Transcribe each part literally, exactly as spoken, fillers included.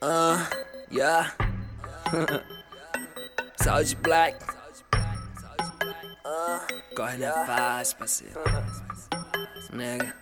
Uh, yeah. Saúde Black. Uh, corre na paz, parceiro. Nega.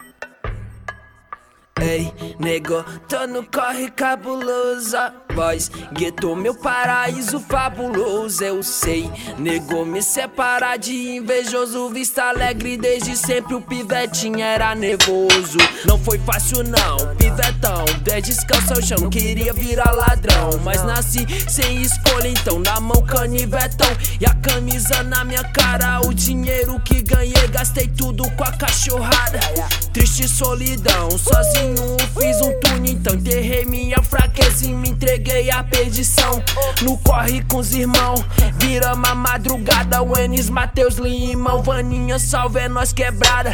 Ei, nego, tô no corre cabulosa. Voz, gueto, meu paraíso fabuloso. Eu sei, nego, me separar de invejoso. Vista alegre desde sempre, o pivetinho era nervoso. Não foi fácil não, pivetão, desde descansa o chão. Queria virar ladrão, mas nasci sem escolha. Então na mão canivetão e a camisa na minha cara. O dinheiro que ganhei, gastei tudo com a cachorrada. Triste solidão, sozinho fiz um túnel, então enterrei minha fraqueza e me entreguei à perdição. No corre com os irmãos, viramos a madrugada. O Enes, Matheus, Limão, Vaninha, salve é nós quebrada.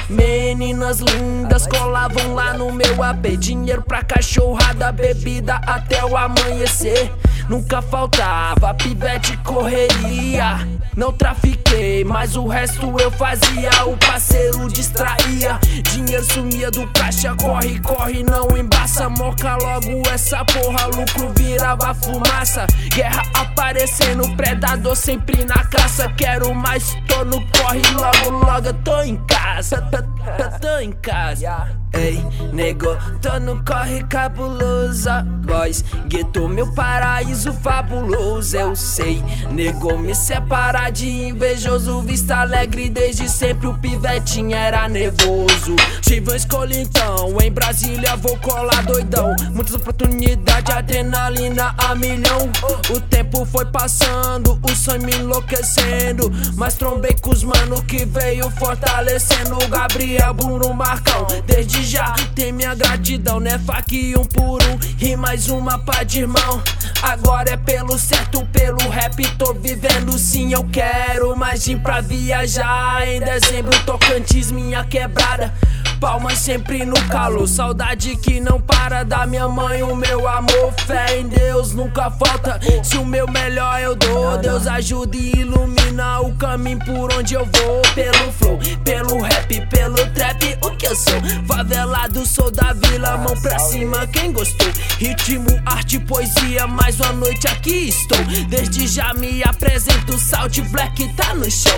Meninas lindas colavam lá no meu A P. Dinheiro pra cachorrada, bebida até o amanhecer. Nunca faltava pivete, correria. Não trafiquei, mas o resto eu fazia. O parceiro distraía, dinheiro sumia do caixa. Corre, corre, não embaça. Moca logo essa porra, lucro virava fumaça. Guerra aparecendo, predador sempre na caça. Quero mais, tô no corre, logo, logo eu tô em casa. Tô em casa. Ei, nego, tô no corre cabulosa. Voz, gueto, meu paraíso fabuloso. Eu sei, nego, me separar de invejoso. Vista alegre desde sempre, o pivetinho era nervoso. Tive uma escolha então, em Brasília vou colar doidão. Muitas oportunidades, adrenalina a milhão. O tempo foi passando, o sonho me enlouquecendo. Mas trombei com os mano que veio fortalecendo. Gabriel, Bruno, Marcão, desde já tem minha gratidão. Né faque um por um e mais uma pá de irmão. Agora é pelo certo, pelo rap tô vivendo. Sim, eu quero mais gin pra viajar. Em dezembro Tocantins, minha quebrada. Palmas sempre no calor, saudade que não para da minha mãe, o meu amor. Fé em Deus nunca falta, se o meu melhor eu dou. Deus ajuda e ilumina o caminho por onde eu vou. Pelo flow, pelo rap, pelo trap, o que eu sou? Favelado, sou da vila, mão pra cima quem gostou. Ritmo, arte, poesia, mais uma noite aqui estou. Desde já me apresento, Saúde Black tá no show.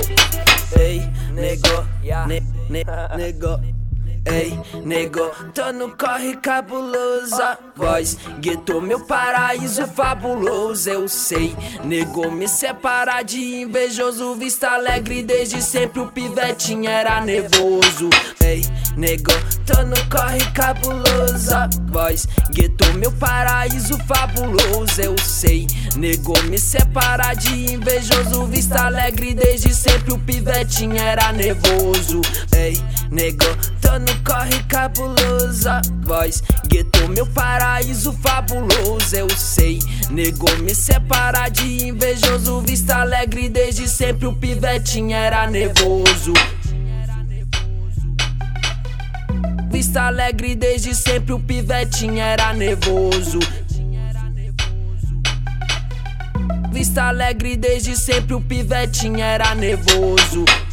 Ei, nego, ne, ne, nego. Ei, nego, tô no corre cabulosa. Voz, gueto, meu paraíso fabuloso. Eu sei, nego, me separar de invejoso. Vista alegre desde sempre, o pivetinho era nervoso. Ei, nego, tô no corre cabulosa. Voz, gueto, meu paraíso fabuloso. Eu sei, nego, me separar de invejoso. Vista alegre desde sempre, o pivetinho era nervoso. Ei, nego, tô no corre cabulosa. Voz, gueto, meu paraíso fabuloso. Eu sei, nego, me separar de invejoso. Vista alegre desde sempre, o pivetinho era nervoso. Vista alegre desde sempre, o pivetinho era nervoso. Vista alegre desde sempre, o pivetinho era nervoso.